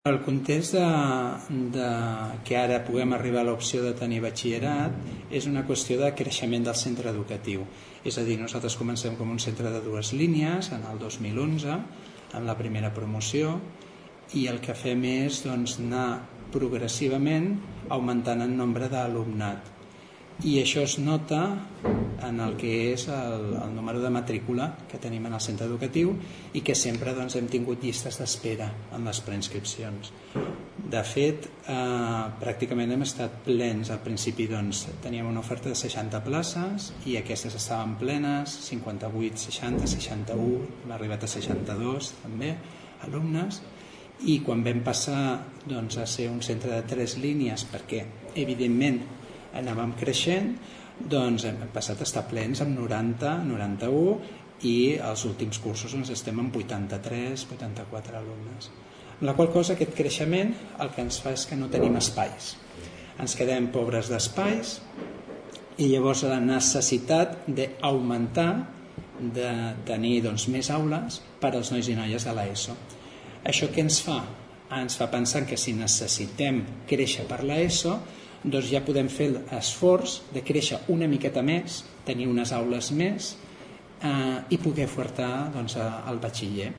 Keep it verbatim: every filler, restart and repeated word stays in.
El context de, de que ara puguem arribar a l'opció de tenir batxillerat és una qüestió de creixement del centre educatiu. És a dir, nosaltres comencem com un centre de dues línies en el dos mil onze, en la primera promoció, i el que fem és doncs, anar progressivament augmentant el nombre d'alumnat. I això es nota en el que és el, el número de matrícula que tenim en el centre educatiu i que sempre doncs, hem tingut llistes d'espera en les preinscripcions. De fet, eh, pràcticament hem estat plens. Al principi doncs, teníem una oferta de seixanta places i aquestes estaven plenes, cinquanta-vuit, seixanta, seixanta-u, hem arribat a seixanta-dos també, alumnes, i quan vam passar doncs, a ser un centre de tres línies, perquè evidentment anàvem creixent, doncs hem passat a estar plens amb noranta, noranta-u i els últims cursos doncs, estem amb vuitanta-tres, vuitanta-quatre alumnes. Amb la qual cosa aquest creixement el que ens fa és que no tenim espais. Ens quedem pobres d'espais i llavors la necessitat d'augmentar, de tenir doncs, més aules per als nois i noies de l'ESO. Això què ens fa? Ens fa pensar que si necessitem créixer per l'ESO, doncs ja podem fer l'esforç de créixer una miqueta més, tenir unes aules més eh, i poder ofertar doncs, el batxiller.